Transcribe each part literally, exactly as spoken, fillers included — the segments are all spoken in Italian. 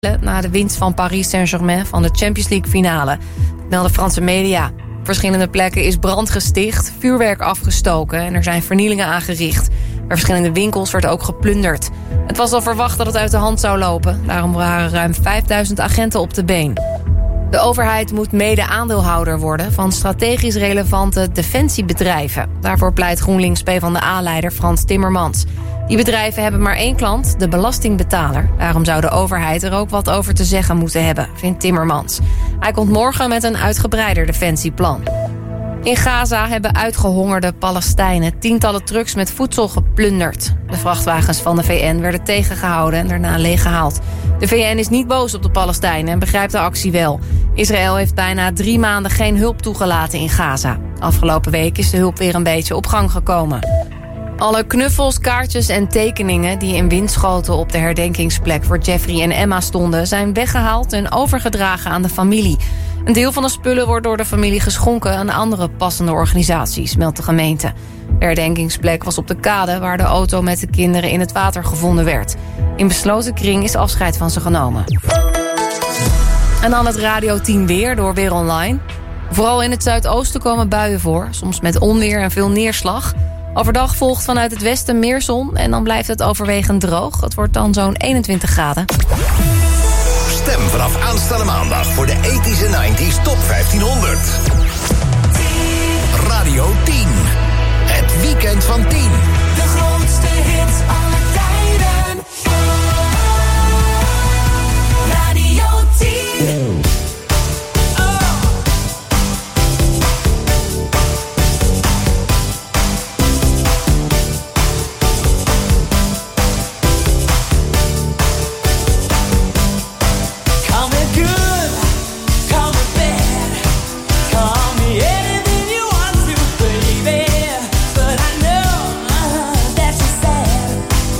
na de winst van Paris Saint-Germain van de Champions League finale. Dat melden Franse media. Op verschillende plekken is brand gesticht, vuurwerk afgestoken en er zijn vernielingen aangericht. Bij verschillende winkels werd ook geplunderd. Het was al verwacht dat het uit de hand zou lopen. Daarom waren ruim vijfduizend agenten op de been. De overheid moet mede-aandeelhouder worden van strategisch relevante defensiebedrijven. Daarvoor pleit GroenLinks PvdA-leider Frans Timmermans. Die bedrijven hebben maar één klant, de belastingbetaler. Daarom zou de overheid er ook wat over te zeggen moeten hebben, vindt Timmermans. Hij komt morgen met een uitgebreider defensieplan. In Gaza hebben uitgehongerde Palestijnen tientallen trucks met voedsel geplunderd. De vrachtwagens van de V N werden tegengehouden en daarna leeggehaald. De V N is niet boos op de Palestijnen en begrijpt de actie wel. Israël heeft bijna drie maanden geen hulp toegelaten in Gaza. Afgelopen week is de hulp weer een beetje op gang gekomen. Alle knuffels, kaartjes en tekeningen die in Winschoten op de herdenkingsplek voor Jeffrey en Emma stonden, zijn weggehaald en overgedragen aan de familie. Een deel van de spullen wordt door de familie geschonken aan andere passende organisaties, meldt de gemeente. De herdenkingsplek was op de kade waar de auto met de kinderen in het water gevonden werd. In besloten kring is afscheid van ze genomen. En dan het Radio tien weer door Weer Online. Vooral in het zuidoosten komen buien voor, soms met onweer en veel neerslag. Overdag volgt vanuit het westen meer zon en dan blijft het overwegend droog. Het wordt dan zo'n eenentwintig graden. Stem vanaf aanstaande maandag voor de eighties en nineties Top vijftienhonderd. Radio tien. Het weekend van tien. De grootste hits aller tijden. Radio tien. Anything you want to, baby, but I know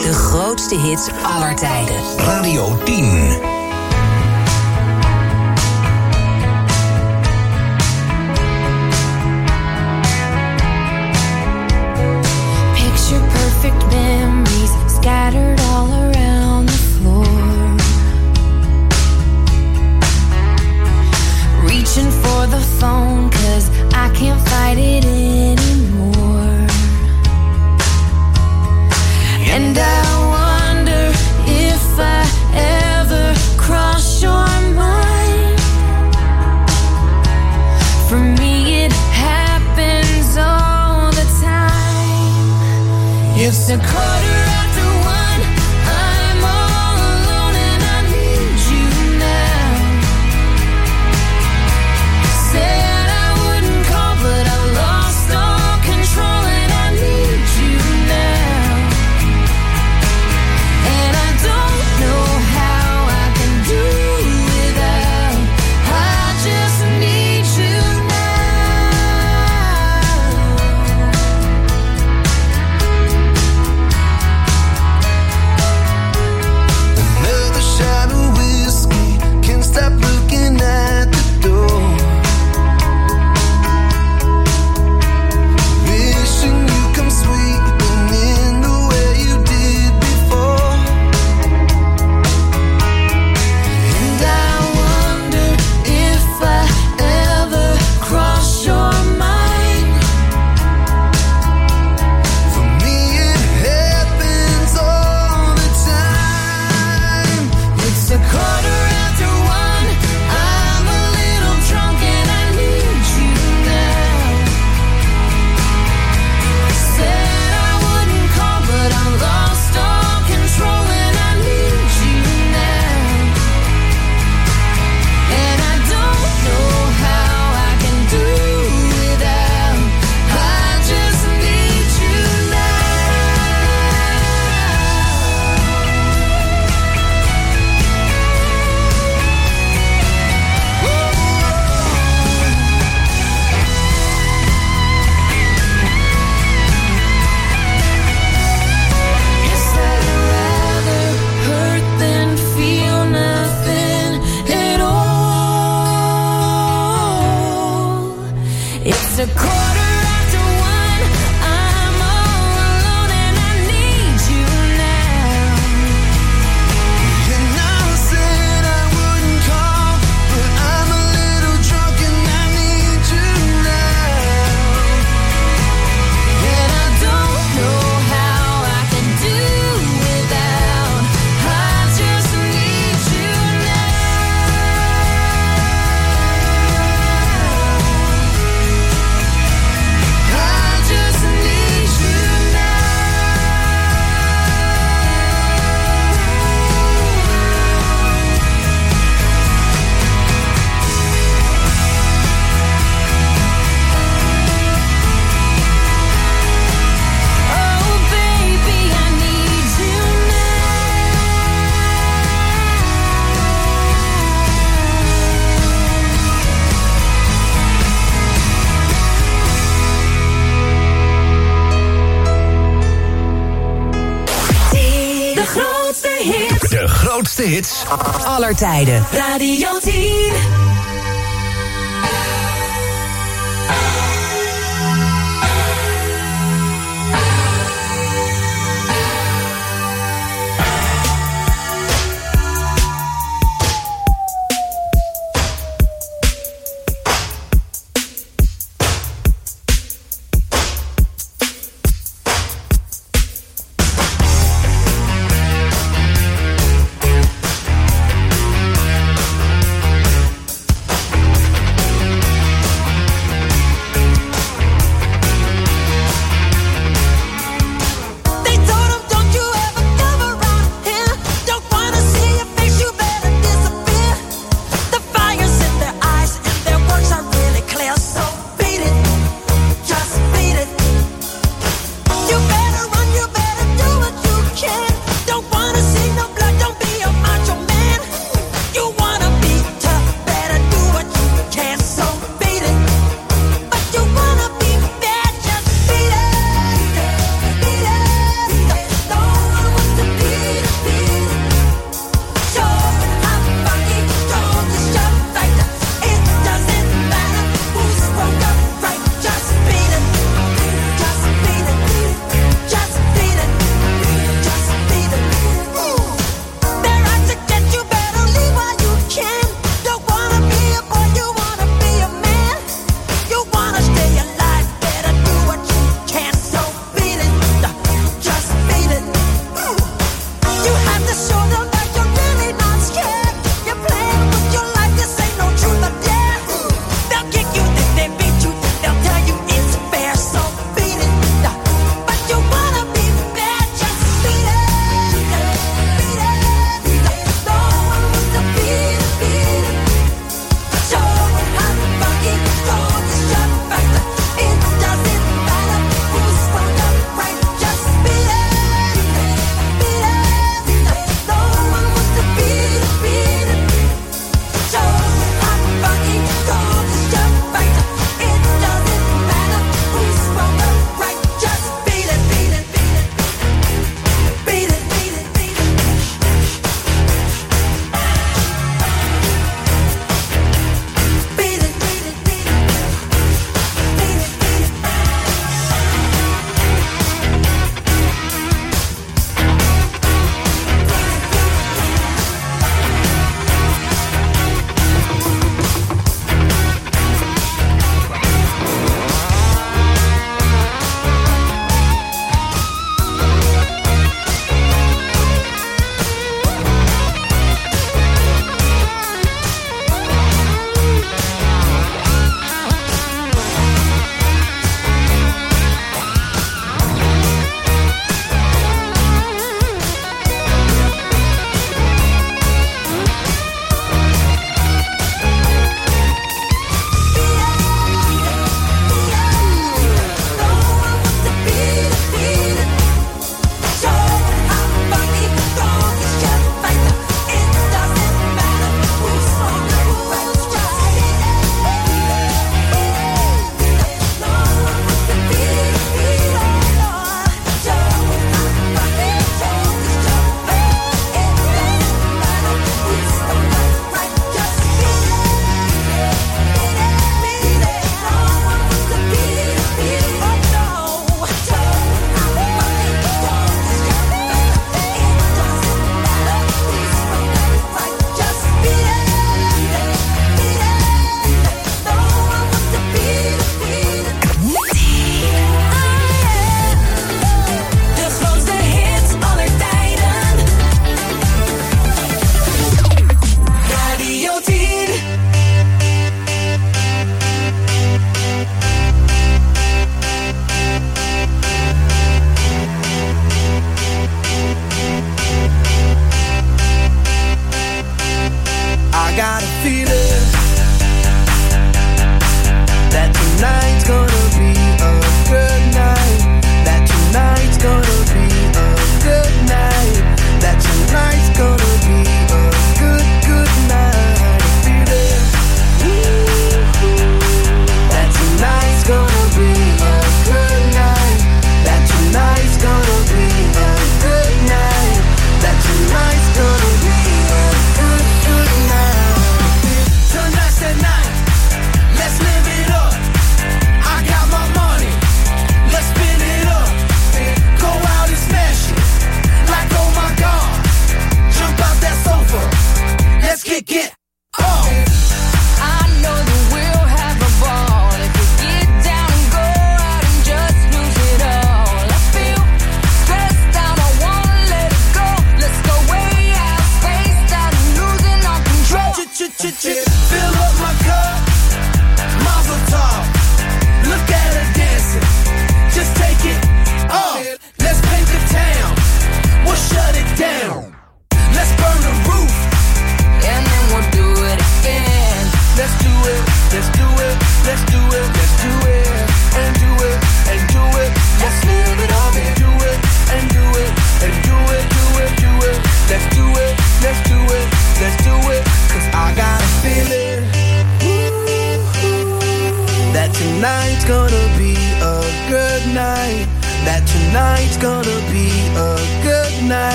De grootste hits aller tijden. Radio tien. Picture perfect memories scattered all around the floor. Reaching for the phone 'cause I can't fight it anymore. And I wonder if I ever cross your mind. For me it happens all the time. It's a quarter after one, I'm all alone and I need you now. Said I wouldn't call but I lost all control and I need you now. And I don't know how I can do without. I just need you now. Another shot of whiskey, can't stop looking at the door. Wishing you come sweeping in the way you did before. And I wonder if I ever cross your mind. For me it happens all the time. It's a quarter after one, I'm a little drunk and I need you now. Said I wouldn't call but I lost all control and I need you now. And I don't know how I can do without. I just need you Guess I'd rather hurt than feel nothing at all. It's a quarter after one, I'm all alone and I need you now. And I said I wouldn't call, but I'm a little drunk and I need you now. And I don't know how I can do without. I just need you now. I just need you now. Oh baby, I need you now. De grootste hits De grootste hits Aller tijden. Radio tien.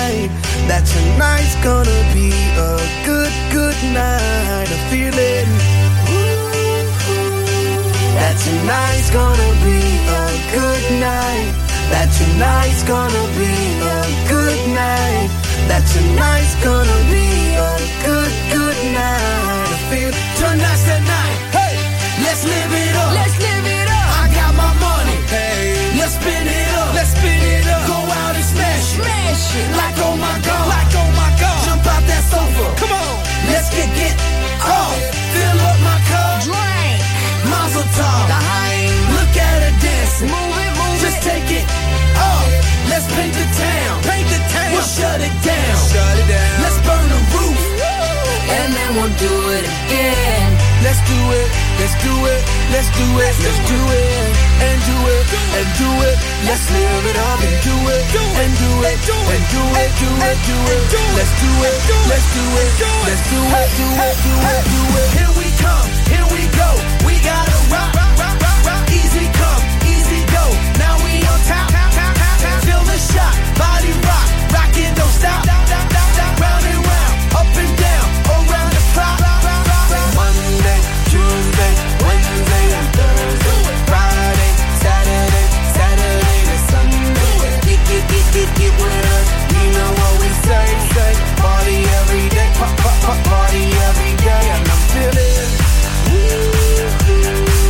night. That tonight's gonna be a good, good night. I feel it. That tonight's gonna be a good night. That tonight's gonna be a good night. That tonight's gonna be a good, good night. I feel tonight's the night. Hey, let's live it up. Let's live it up. I got my money. Hey, let's spin it up. Let's spin it up. Go out and smash it. Smash it. Like oh my god. Like oh my god. Jump out that sofa. Come on. Let's get get off. Fill up my cup. Drink. Mazel tov. Daheim. Look at her dancing. Move it, move Just it. take it off. Let's paint the town. Paint the town. We'll shut it down. Shut it down. Let's burn the roof. And then we'll do it again. Let's do it. Let's do it. Let's do it. Let's do it. And do it. And do it. Let's live it up and do it. And do it. And do it. Do it. Do it. Let's do it. Let's do it. Let's do it. Do it. Do it. Do it. Here we come. Here we go. We gotta rock. Rock. Rock. Rock. Easy come. Easy go. Now we on top. Feel the shot. Body rock. Rockin', don't stop. Round and round. Up and down. Around the clock. Monday, Tuesday, Wednesday, and Thursday. Friday, Saturday, Saturday to Sunday. Get, get, get, get, get with us. You know what we say, say. Party every day. Pop, pop, pop, party every day. And I'm feeling. Woo-hoo.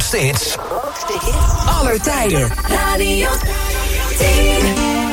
grootste hits aller tijden. Radio tien.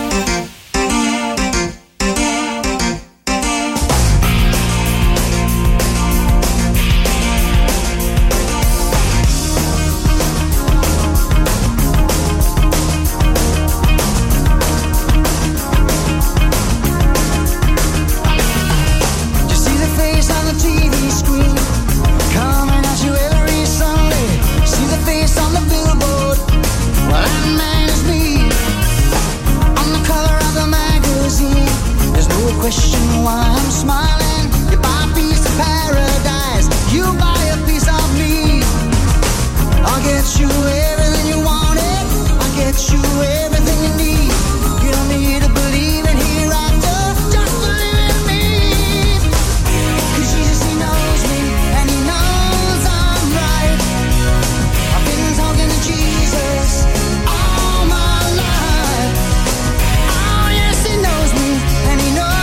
Question why I'm smiling. You buy a piece of paradise, you buy a piece of me. I'll get you everything you wanted, I'll get you everything you need. You don't need to believe in hereafter, just believe in me. 'Cause Jesus, he knows me, and he knows I'm right. I've been talking to Jesus all my life. Oh yes, he knows me, and he knows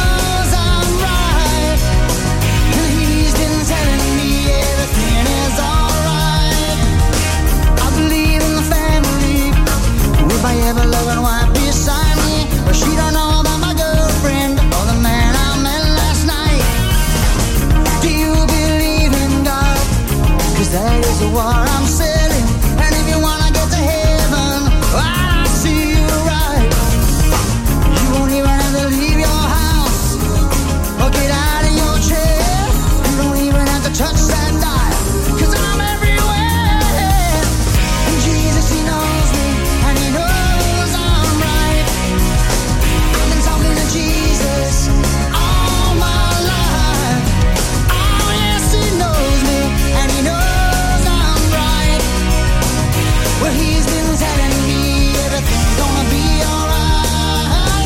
my ever loving wife beside me. But she don't know about my girlfriend or the man I met last night. Do you believe in God? 'Cause that is the war I'm selling. And if you wanna get to heaven, I see you right. You won't even have to leave your house or get out of your chair. You don't even have to touch that dial, 'cause I'm everywhere. And Jesus, he knows me, and he knows Jesus all my life. Oh yes, he knows me, and he knows I'm right. Well, he's been telling me everything's gonna be alright.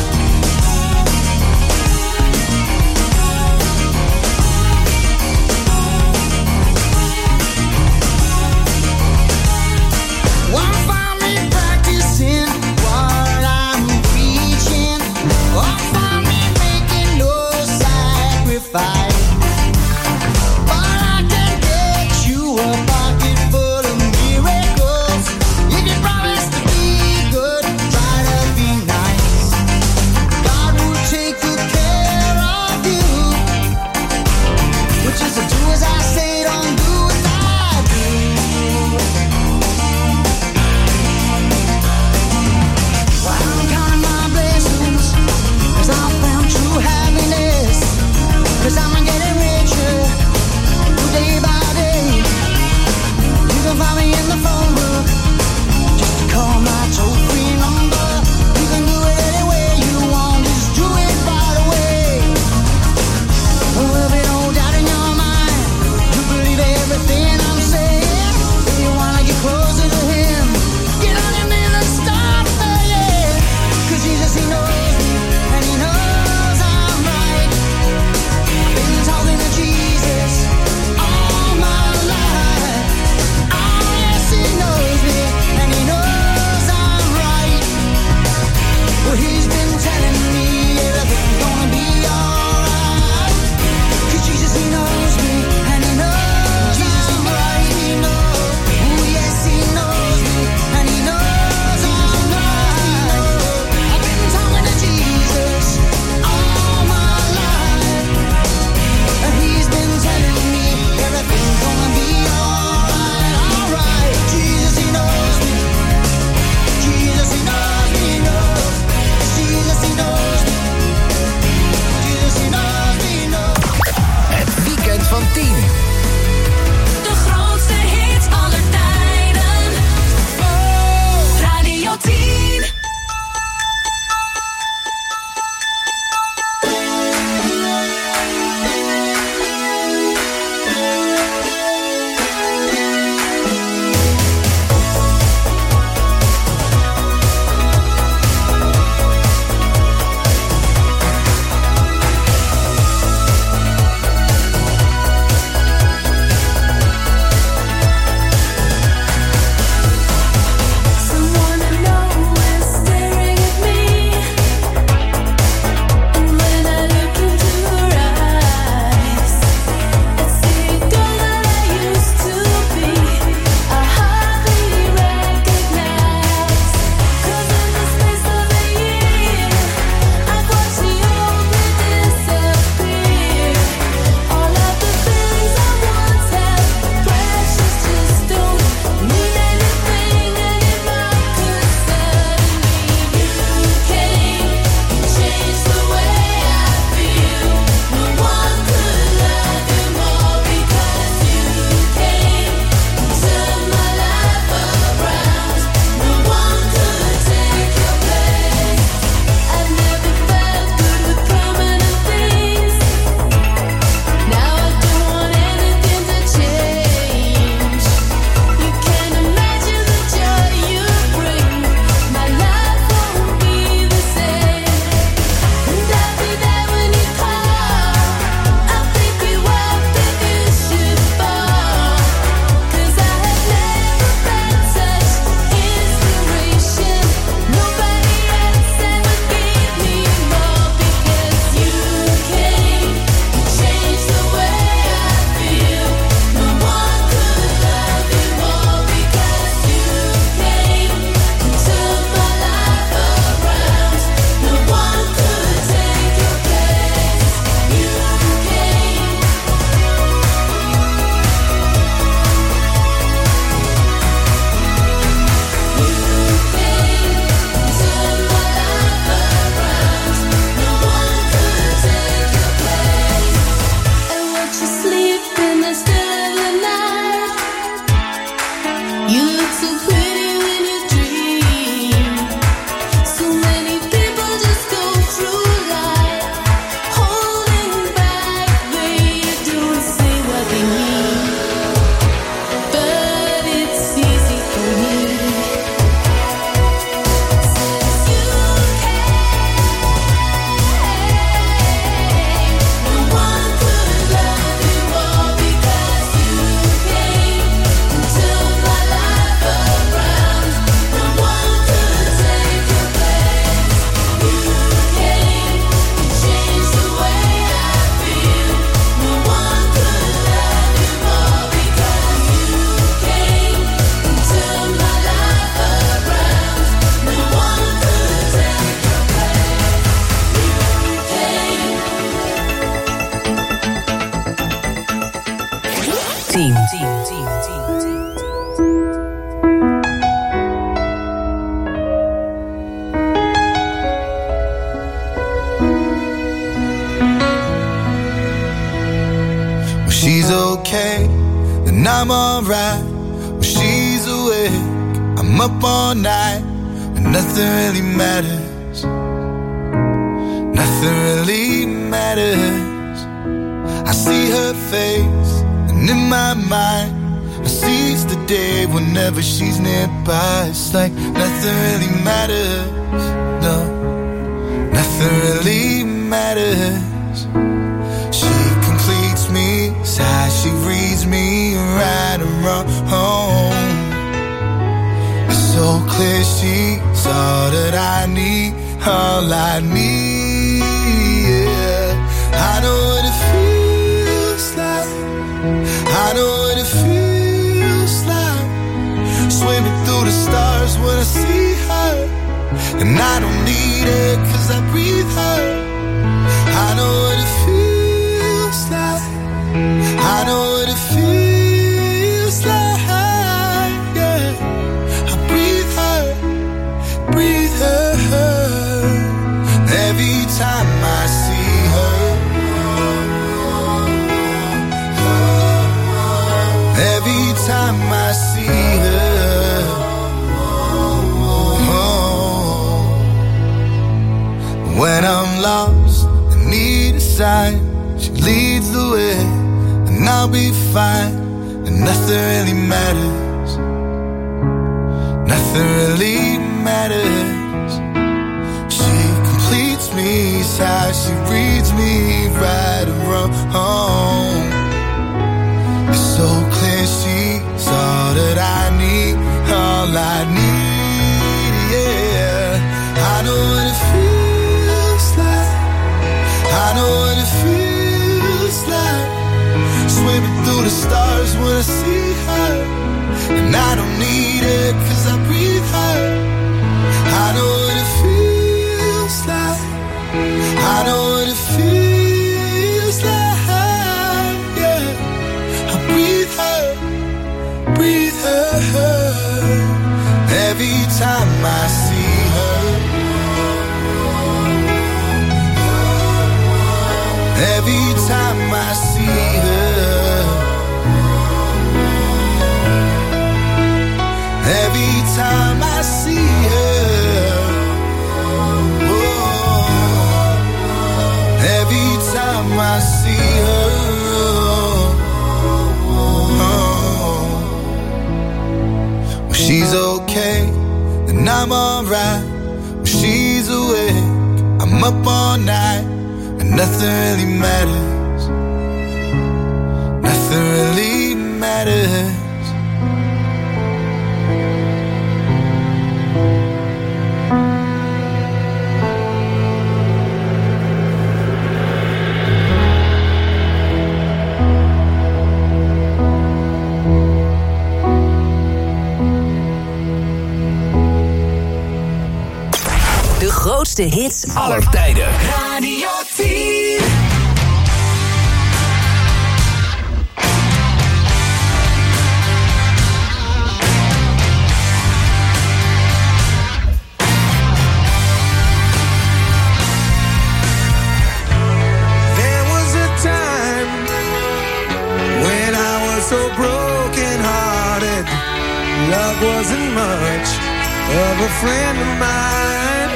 Won't find me practicing what I'm preaching. Won't find me making no sacrifice. But I can get you a pocket full of miracles. If you promise to be good, try to be nice. God will take good care of you. Which is to do as I say, don't do as I do. Well, I'm counting my blessings, 'cause I found true happiness. 'Cause I'm getting richer day by day. You can find me in the phone book, just call my toll-free number. You can do it any way you want, just do it right away. There'll be no doubt in your mind, you believe everything I'm saying. If you wanna get closer to him, get on your knees and start praying. 'Cause Jesus, he knows me, and he knows I'm right. I've been talking to Jesus all my life. Oh yes, he knows me, and he knows I'm right. Well, he's been telling me everything's gonna be alright. 'Cause Jesus, he knows me, and he knows I'm right. He knows. Oh yes, he knows me, and he knows I'm right. I've been talking to Jesus all my life, and he's been telling me everything's gonna be alright, alright. Jesus, he knows me. Jesus, he knows me, he knows. Jesus, he knows me. Jesus, he knows me, he knows. Het weekend van tien. De grootste hits aller tijden. Radio tien. Thank tien. When she's okay, then I'm alright. When she's awake, I'm up all night, and nothing really matters. Nothing really matters. I see her face, and in my mind I seize the day whenever she's nearby. It's like nothing really matters. No, nothing really matters. She completes me, sighs, she reads me right and wrong. It's so clear she's all that I need, all I need. Yeah. I know what it feels like. I know what it feels like. Swimming through the stars when I see her, and I don't need it 'cause I breathe her. I know what it feels like. I know what it feels like. Yeah. I breathe her, breathe her. Every time I see her, every time I see her, oh. When I'm lost and need a sign, she leads the way, and I'll be fine, and nothing really matters. Nothing really matters. She completes me, how she reads me right and wrong. It's so clear she's all that I need, all I need, yeah. I know what it feels like. I know what it feels like. Swimming through the stars when I see her, and I don't need it 'cause I breathe her. I know what it feels like. I know what it feels like, yeah. I breathe her, breathe her. Every time I see her, every time I see her, every time I see her, oh, every time I see her, oh. When she's okay, then I'm alright. When she's awake, I'm up all night, and nothing really matters. Nothing really matters. De grootste hits aller tijden. Radio tien. There was a time when I was so broken hearted. Love wasn't much of a friend of mine.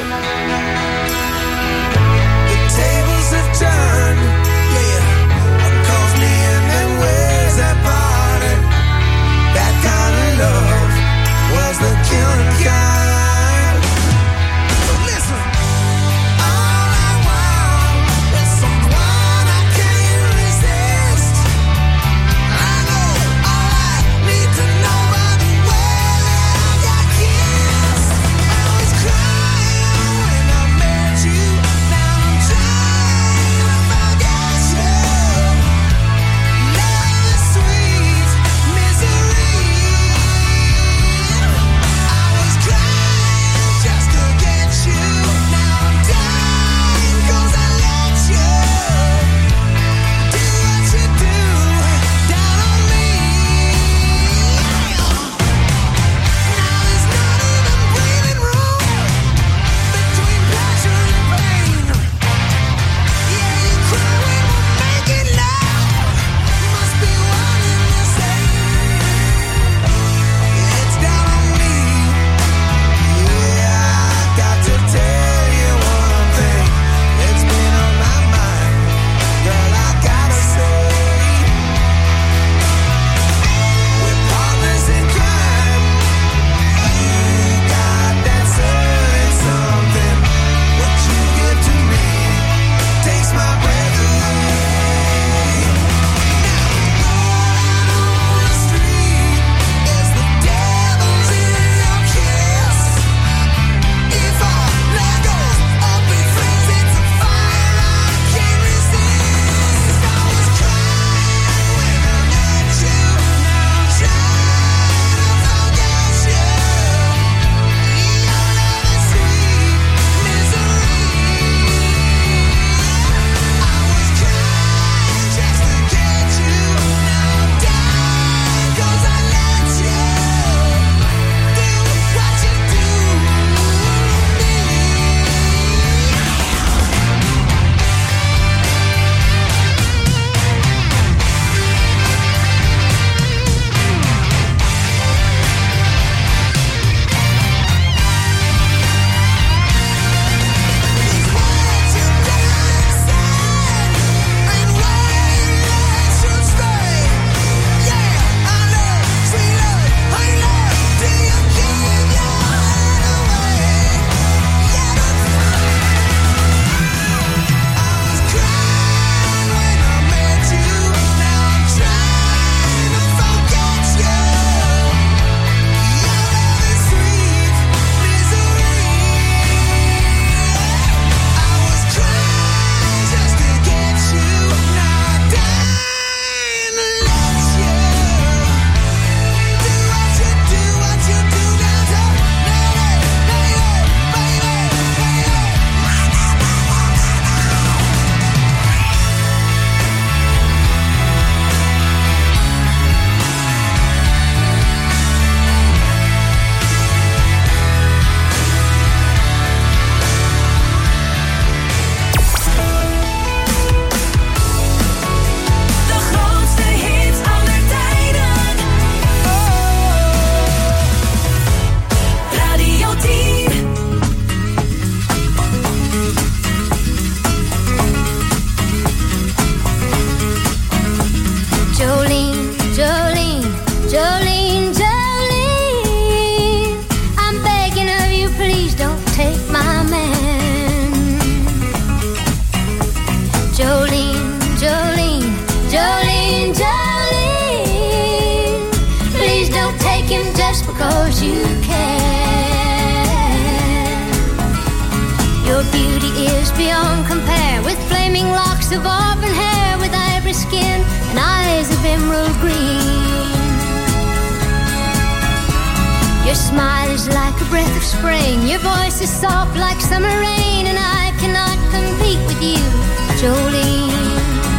The tables have turned, yeah, calls me in and ways that parted. That kind of love was the killing kind. So listen, all I want is someone I can't resist. I know all I need to know by the way that I got kissed. I was crying. Jolene, Jolene, Jolene, I'm begging of you, please don't take my man. Jolene, Jolene, Jolene, Jolene, please don't take him just because you can. Your beauty is beyond compare, with flaming locks of auburn hair, with ivory skin and eyes of emerald green. Your smile is like a breath of spring, your voice is soft like summer rain, and I cannot compete with you, Jolene.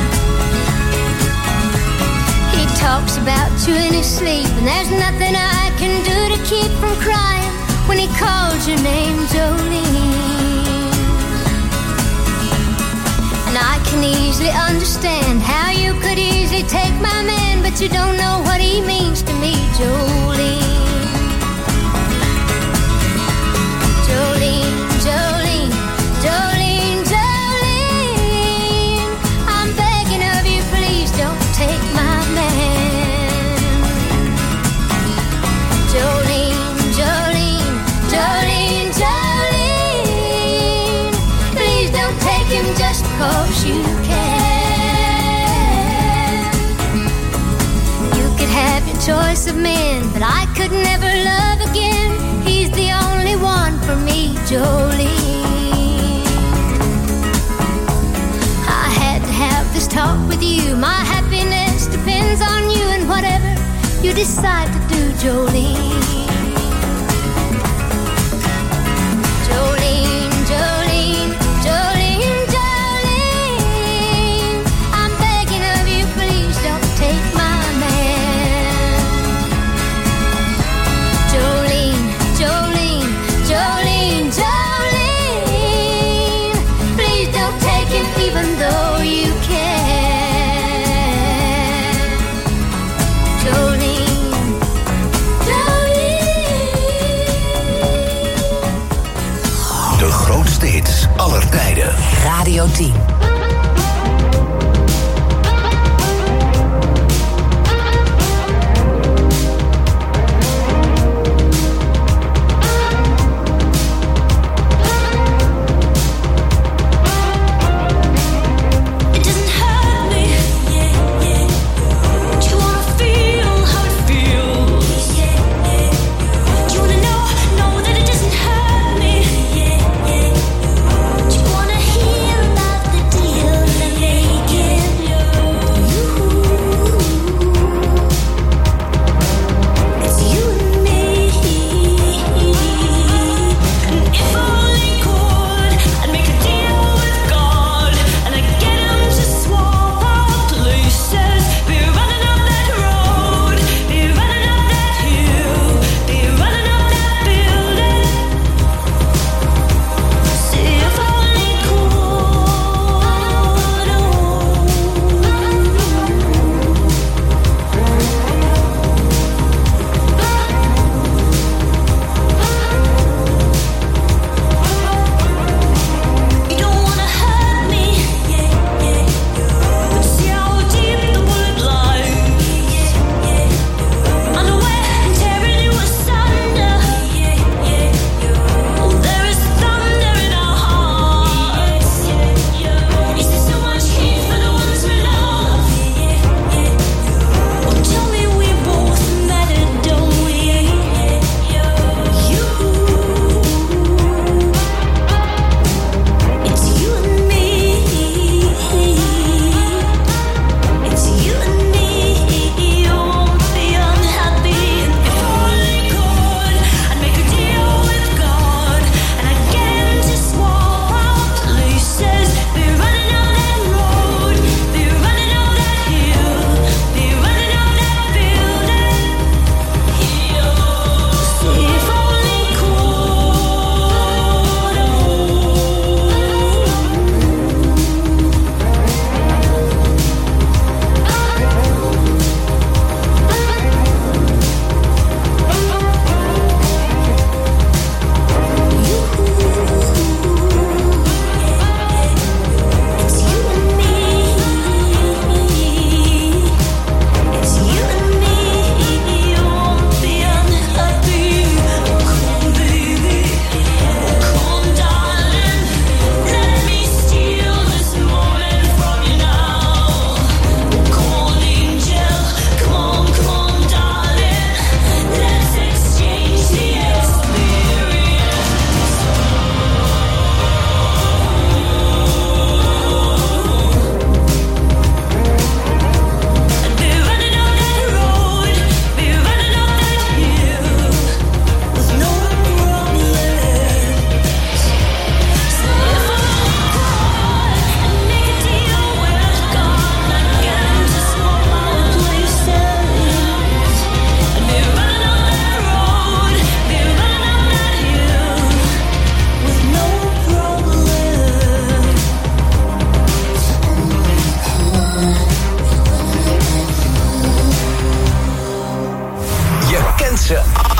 He talks about you in his sleep, and there's nothing I can do to keep from crying when he calls your name, Jolene. And I can easily understand how you could easily take my man, but you don't know what he means to me, Jolene. Jolene, Jolene, Jolene, Jolene, I'm begging of you, please don't take my man. Jolene, Jolene, Jolene, Jolene, please don't take him just because you can. You could have your choice of men, but I could never love again. He's the only one for me, Jolene. I had to have this talk with you. My happiness depends on you, and whatever you decide to do, Jolene. Jolene, Jolene, Jolene, Jolene, I'm begging of you, please don't take my man. Jolene, Jolene, Jolene, Jolene, please don't take him even though you can. Jolene, Jolene. De grootste hits aller tijden. Radio tien. It doesn't hurt me, yeah, yeah. Do you wanna feel how it feels? Yeah, yeah. Do you wanna know, know that it doesn't hurt me? Yeah, yeah. Do you wanna hear about the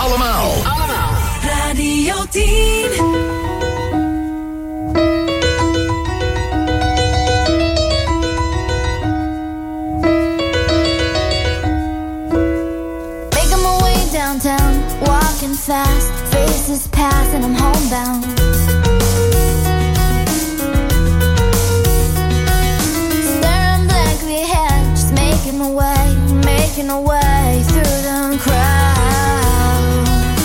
allemaal. Allemaal. Radio tien. Downtown, walking fast, faces pass and I'm homebound. Staring blankly ahead, just making my way, making my way through the crowd.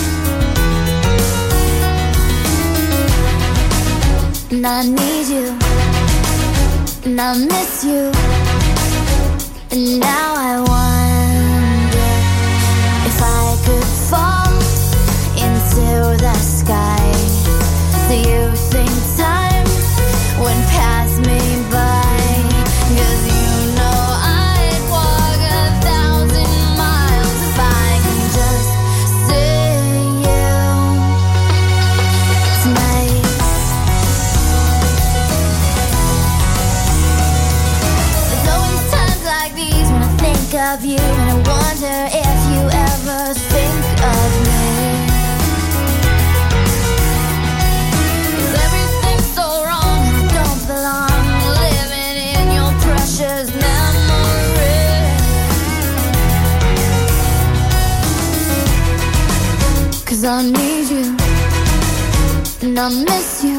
And I need you, and I miss you, and now I wonder if I could fall into the sky. Do you think time would pass me by? 'Cause you know I'd walk a thousand miles if I could just see you tonight. There's always times like these when I think of you, and I wonder if you ever think of me. 'Cause everything's so wrong and I don't belong, living in your precious memory. 'Cause I need you and I miss you.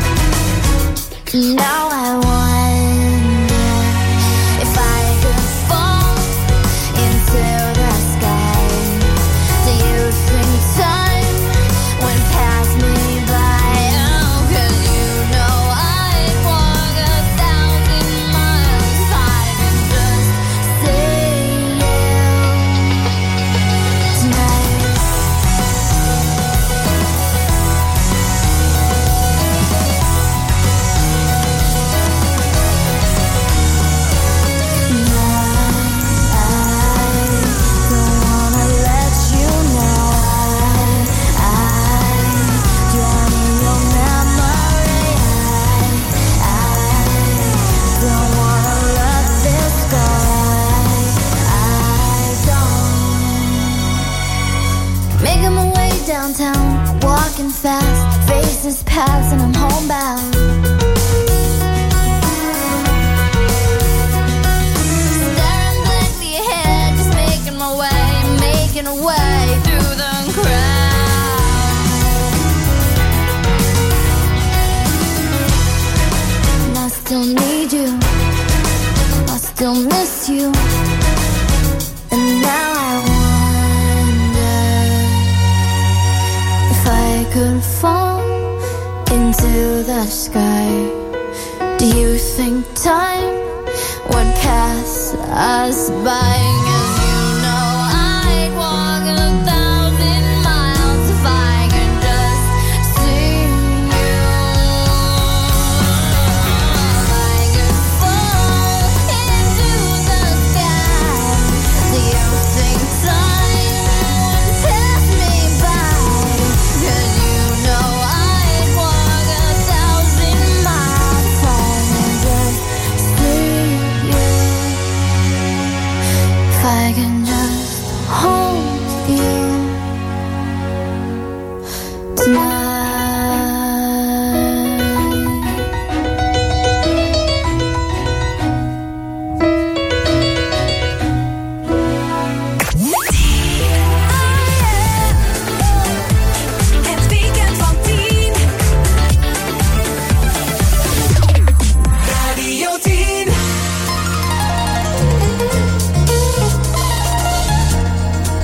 Now I wonder if I could fall into the sky. Do you think time would pass me by? Oh, 'cause you know I'd walk a thousand miles if I could just see you tonight. Making my way downtown, walking fast, faces pass and I'm homebound. Staring blankly ahead, just making my way, making a way through the crowd. And I still need you, I still miss you, and now I wonder if I could fall into the sky. Do you think time would pass us by? 'Cause you know I'd walk a thousand miles if I could just see you. If I could fall into the sky, do you think time would pass me by? 'Cause you know I'd walk a thousand miles if I could just see you. If I can just hold you tonight. Het weekend van tien. Radio tien.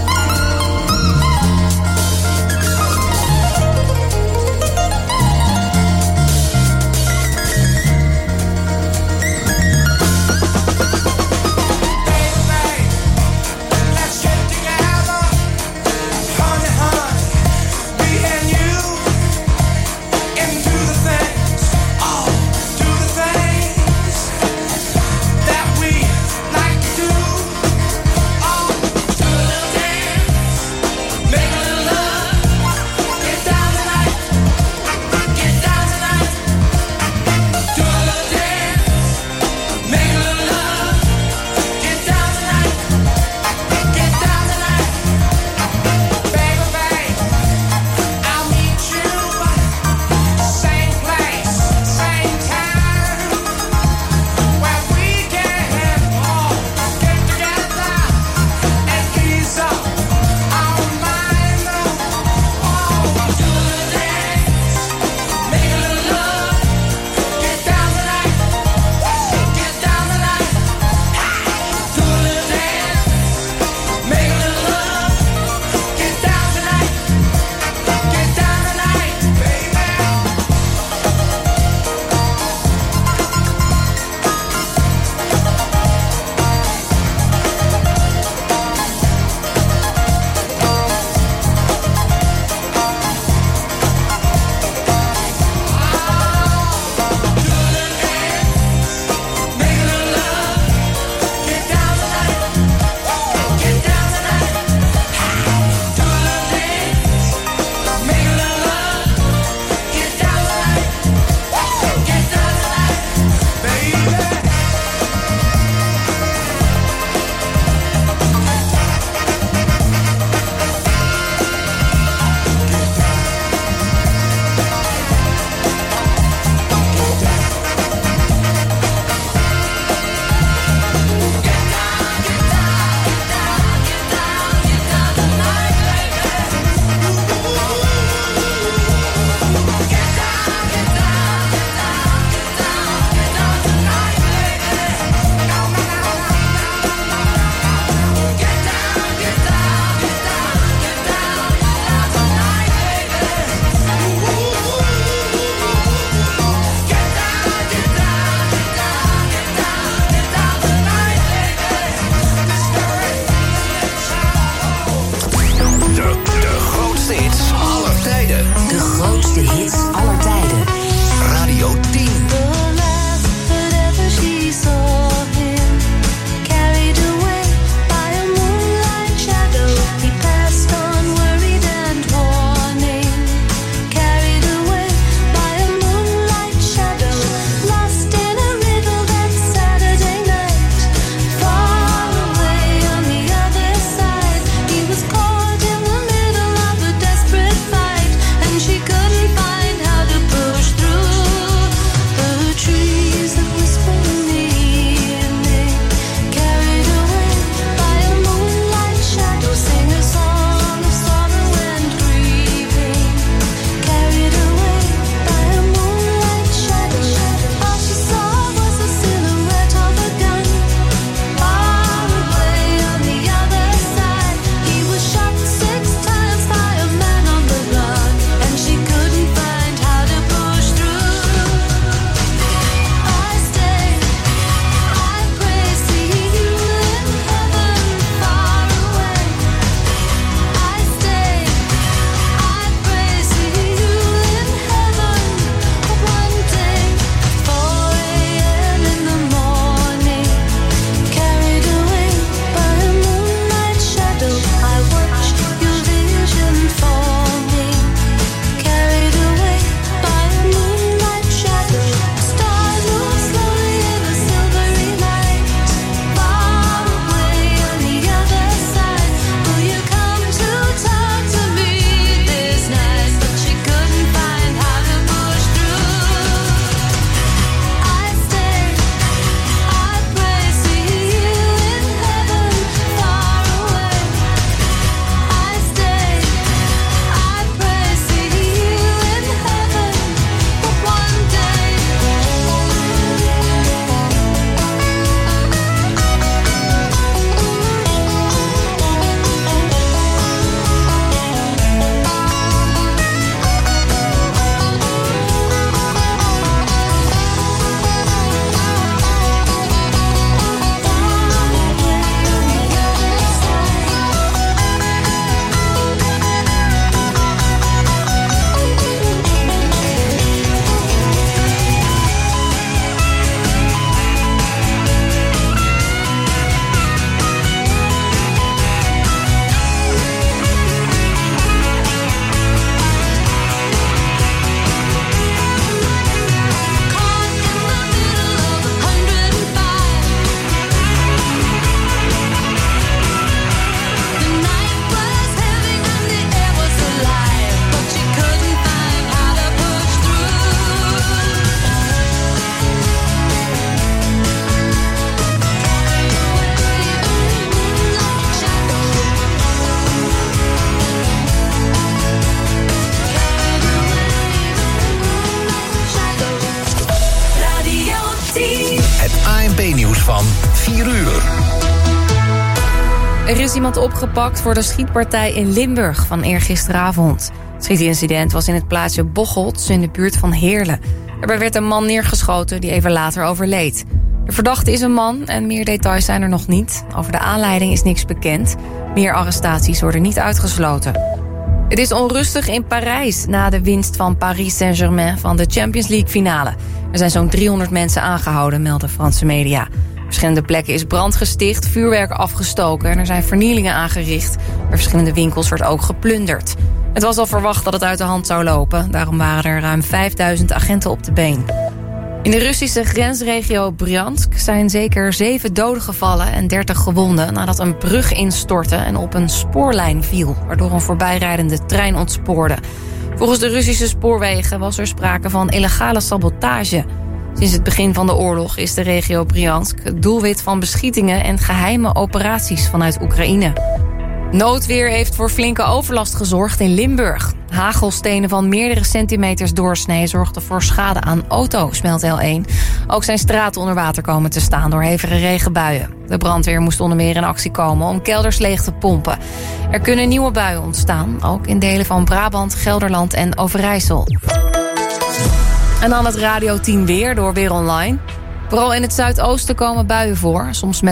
vier uur. Er is iemand opgepakt voor de schietpartij in Limburg van eergisteravond. Het schietincident was in het plaatsje Bocholt in de buurt van Heerlen. Daarbij werd een man neergeschoten die even later overleed. De verdachte is een man en meer details zijn er nog niet. Over de aanleiding is niks bekend. Meer arrestaties worden niet uitgesloten. Het is onrustig in Parijs na de winst van Paris Saint-Germain van de Champions League finale. Er zijn zo'n driehonderd mensen aangehouden, melden Franse media. Op verschillende plekken is brand gesticht, vuurwerk afgestoken en er zijn vernielingen aangericht. Bij verschillende winkels werd ook geplunderd. Het was al verwacht dat het uit de hand zou lopen. Daarom waren er ruim vijfduizend agenten op de been. In de Russische grensregio Bryansk zijn zeker zeven doden gevallen en dertig gewonden nadat een brug instortte en op een spoorlijn viel, waardoor een voorbijrijdende trein ontspoorde. Volgens de Russische spoorwegen was er sprake van illegale sabotage. Sinds het begin van de oorlog is de regio Bryansk het doelwit van beschietingen en geheime operaties vanuit Oekraïne. Noodweer heeft voor flinke overlast gezorgd in Limburg. Hagelstenen van meerdere centimeters doorsnee zorgden voor schade aan auto's, meldt L één. Ook zijn straten onder water komen te staan door hevige regenbuien. De brandweer moest onder meer in actie komen om kelders leeg te pompen. Er kunnen nieuwe buien ontstaan, ook in delen van Brabant, Gelderland en Overijssel. En dan het Radio tien weer door Weer Online. Vooral in het zuidoosten komen buien voor, soms met